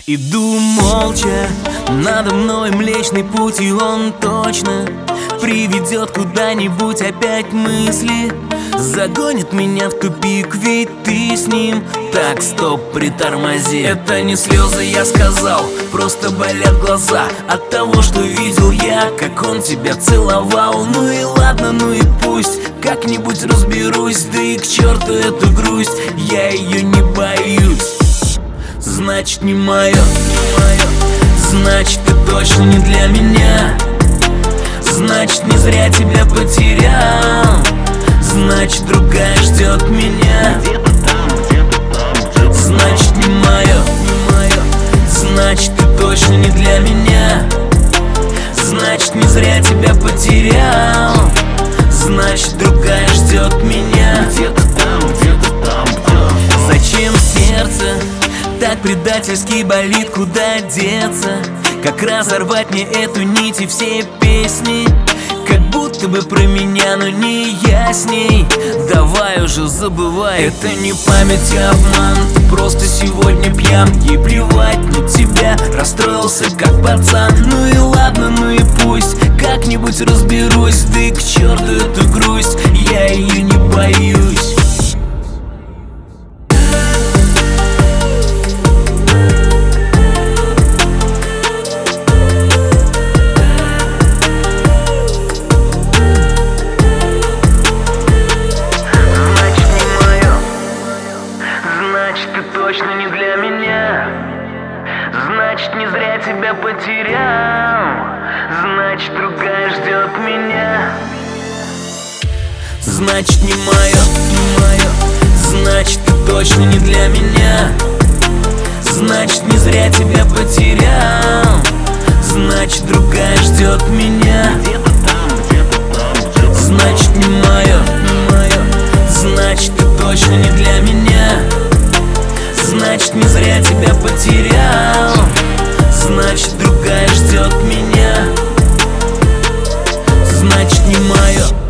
Иду молча, надо мной Млечный Путь, и он точно приведет куда-нибудь. Опять мысли загонит меня в тупик, ведь ты с ним. Так, стоп, притормози. Это не слезы, я сказал, просто болят глаза от того, что видел я, как он тебя целовал. Ну и ладно, ну и пусть, как-нибудь разберусь. Да и к черту эту грусть, я ее не боюсь. Значит, не мое, значит, ты точно не для меня. Значит, не зря тебя потерял. Значит, другая ждет меня. Значит, не мое, значит, ты точно не для меня. Значит, не зря тебя потерял. Значит, другая ждет меня. Зачем сердце так предательски болит, куда деться? Как разорвать мне эту нить и все песни? Как будто бы про меня, но не я с ней. Давай уже забывай, это не память, а обман. Просто сегодня пьян, ей плевать на тебя. Расстроился как пацан. Ну и ладно, ну и пусть, как-нибудь разберусь. Да и к черту эту грусть, я ее не боюсь. Точно не для меня. Значит, не зря тебя потерял. Значит, другая ждет меня. Значит, не мое, значит, ты точно не для меня. Значит, не зря тебя потерял. Значит, другая ждет меня. Значит, не мое, значит, ты точно не для меня. Значит, не зря тебя потерял. Значит, другая ждет меня. Значит, не мое.